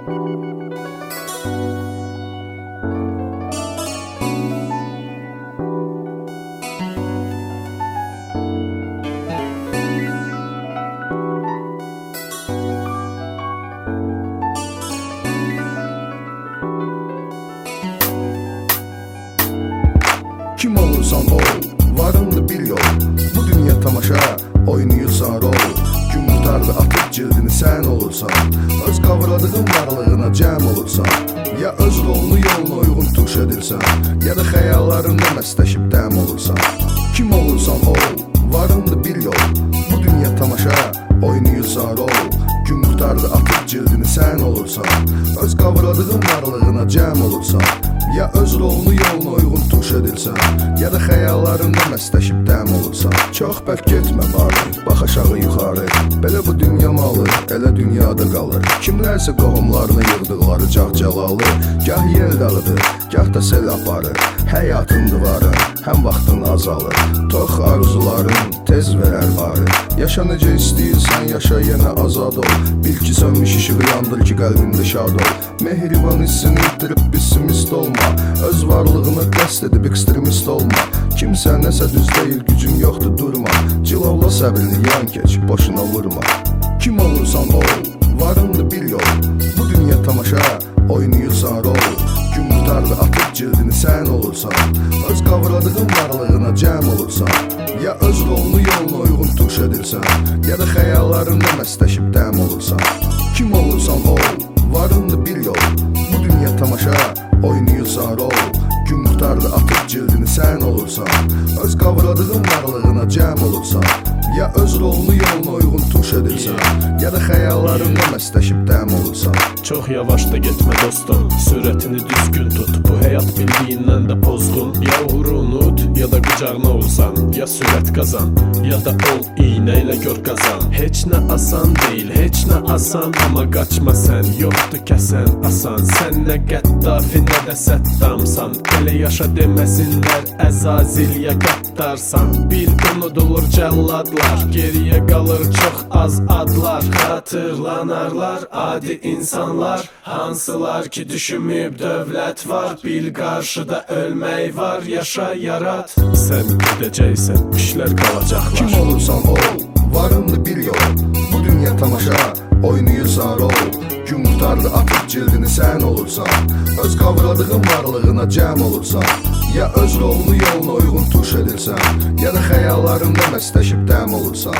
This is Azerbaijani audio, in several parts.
Kim olursan ol, varındı bir yol. Bu dünya tamaşa, oynayırsan rol. Gün qutardı atıb cildini sən olursan. Öz qavradığın varlığına cəm olursan. Ya öz rolunu yoluna uyğun tuş edirsən, ya da xəyallarında məstəşib dəm olursan. Kim olursan ol, varındı bir yol. Bu dünya tamaşa, oynayırsan rol. Gün qutardı atıb cildini sən olursan. Öz qavradığın varlığına cəm olursan. Ya öz rolunu yoluna uyğun tuş edirsən, ya da xəyallarında məstəşib dəm olursan. Çox bərk getmə bari, bax aşağı yuxarı. Belə bu dünya malı, elə dünyada qalır. Kimlərsə qohumlarını yığdıqları cah-cəlalı. Gah yel dağıdır, gah da sel aparır. Həyatın divarı, həm vaxtın azalır. Tox arzuların tez verər barı. Yaşa necə istəyirsən, yaşa yenə azad ol. Bil ki sönmüş işığı yandır ki qəlbində şad ol. Mehriban hissini itirib pessimist olma. Öz varlığını qəsd edib ekstremist olma. Kimsə nəsə düz deyil, gücün yoxdur durma. Cilovla səbrini yan keç, boşuna vurma. Kim olursan ol, varındı bir yol. Bu dünya tamaşa, oynayırsan rol. Gün qutardı atıb cildini sən olursan. Öz qavradığın varlığına cəm olursan. Ya öz rolunu yoluna uyğun tuş edirsən, ya da xəyallarında məstəşib dəm olursan. Kim olursan ol, varındı bir yol. Bu dünya tamaşa, oynayırsan rol. Gün qutardı atıb cildini sən olursan. Öz qavradığın varlığına cəm olursan. Ya öz rolunu yoluna uyğun tuş edirsən, ya da xəyallarında məstəşib dəm olursan. Çox yavaş da getmə dostum, sürətini düzgün tut. Bu həyat bildiyindən də pozğun. Ya uğuru unut, ya da qucağına olsan. Ya sürət qazan, ya da ol iynə ilə gör qazan. Heç nə asan deyil, heç nə asan. Amma qaçma sən, yoxdur kəsən asan. Sən nə qəddafi, nə də səddamsan. Elə yaşa deməsinlər, əzazil ya qəddarsan. Bir unudulur cəlladlar, geriyə qalır çox az adlar. Xatırlanarlar adi insanlar, hansılar ki düşünməyib dövlət var. Bil qarşıda ölmək var, yaşa yarat. Sən gedəcəksən, işlər qalacaqlar. Kim olursan ol, varındı bir yol. Bu dünya tamaşa, oynayırsan rol. Gün qutardı atıb cildini sən olursan. Öz qavradığın varlığına cəm olursan. Ya öz rolunu yoluna uyğun tuş edirsən, ya da xəyallarında məstəşib dəm olursan.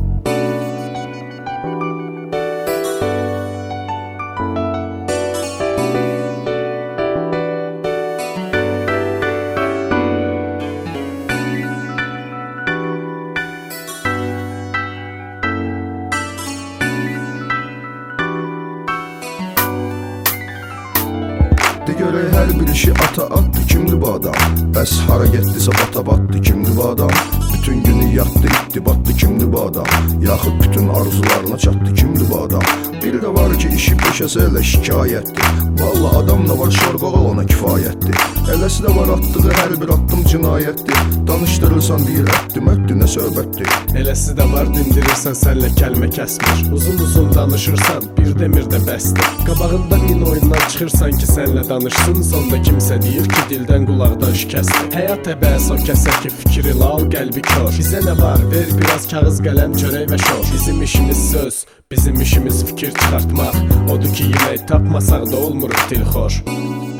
De görək hər bir işi ata atdı, kimdir bu adam? Bəs hara getdisə bata batdı, kimdir bu adam? Bütün günü yatdı, itdi, batdı, kimdir bu adam? Yaxud bütün arzularına çatdı, kimdir bu adam? Bir də var ki işi peşəsi elə şikayətdir. Valla adam da var şorqoğal ona kifayətdir. Eləsi də var atdığı hər bir addım cinayətdir. Danışdırırsan deyir ətdi mətdi nə söhbətdir. Eləsi də var dindirirsən sənlə kəlmə kəsmir. Uzun danışırsan bir demir də bəsdir. Qabağında min oyundan çıxırsan ki sənlə danışsın. Sonda kimsə deyir ki dildən qulaqdan şikəsdir. Həyat əbəs o kəsə ki fikri lal qəlbi kör. Bizə nə var ver biraz kağız qələm çörək və şor. Bizim işimiz söz, bizim işimiz fikir çıxartmaq. Odur ki yemək tapmasaq da olmuruq dilxoş.